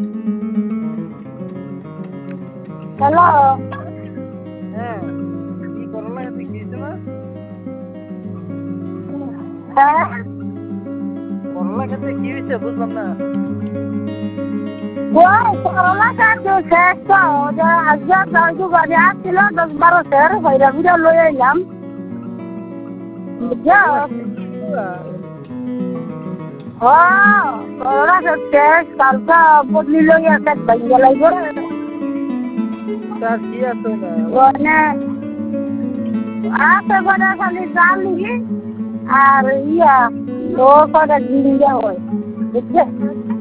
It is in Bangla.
হ্যালো। হ্যাঁ, কি করলা এতে কি হয়েছে না? হ্যাঁ, করলা খেতে কি হয়েছে বুঝলাম না। ওই করলা কাটতে শেষ তো যে আজকে গাড়ি গাড়ি আসছিল 10-12 সের বাইরে ঘুরে লয়ে এলাম বুঝছো। করলা শেষ কালকে বদলি লই আছে ভাইয়া লাগবে তার কি আছে না? মানে আছে করে খালি ডাল নিবি আর ইয়া ও করে ডিম দেওয়া হয় বুঝছে।